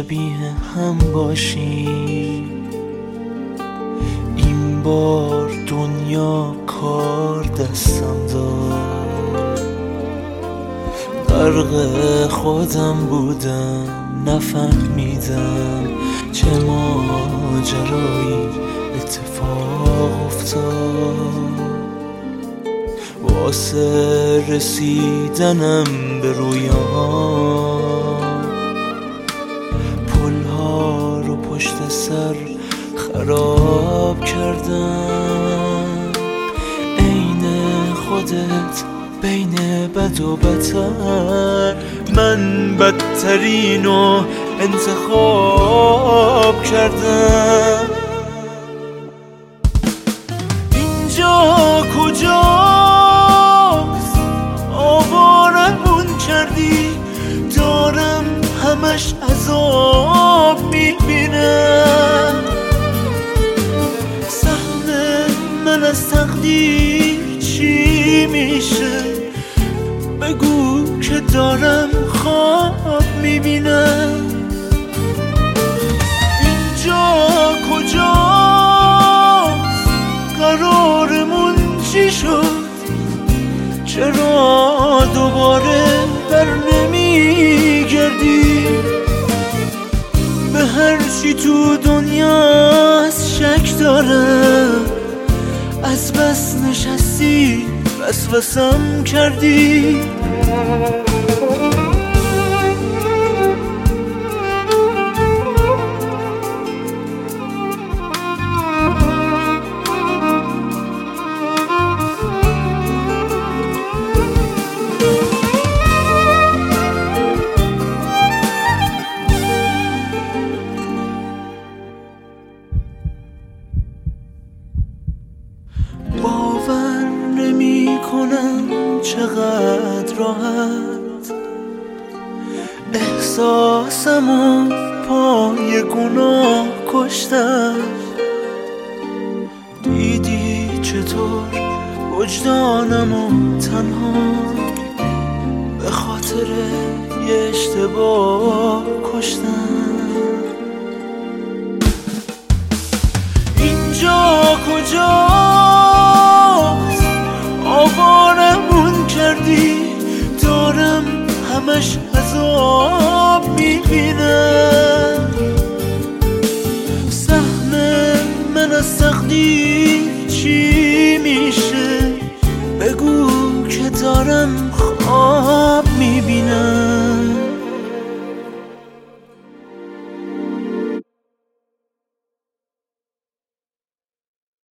شبیه هم باشیم. این بار دنیا کار دستم داد، غرق خودم بودم نفهمیدم چه ماجرایی اتفاق افتاد. واسه رسیدنم به رویام پلها رو پشت سر خراب کردم. عین خودت بین بد و بدتر، من بدترینو انتخاب کردم. اینجا کجاست؟ آوارمون کردی، دارم همش عذاب میبینم. سهم من از تقدیر چی میشه؟ بگو که دارم خواب میبینم. اینجا کجاست؟ قرارمون چی شد؟ چرا دوباره بر نمیگردی؟ به هر چی تو دنیاست شک دارم، از بس نشستی وسوسم کردی. باور نمی کنم چقدر راحت احساسمو پای گناه کشتم. دیدی چطور وجدانمو تنها به خاطر یه اشتباه کشتم. اینجا کجاست؟ آوارمون کردی، دارم همش عذاب میبینم. سهم من از تقدیر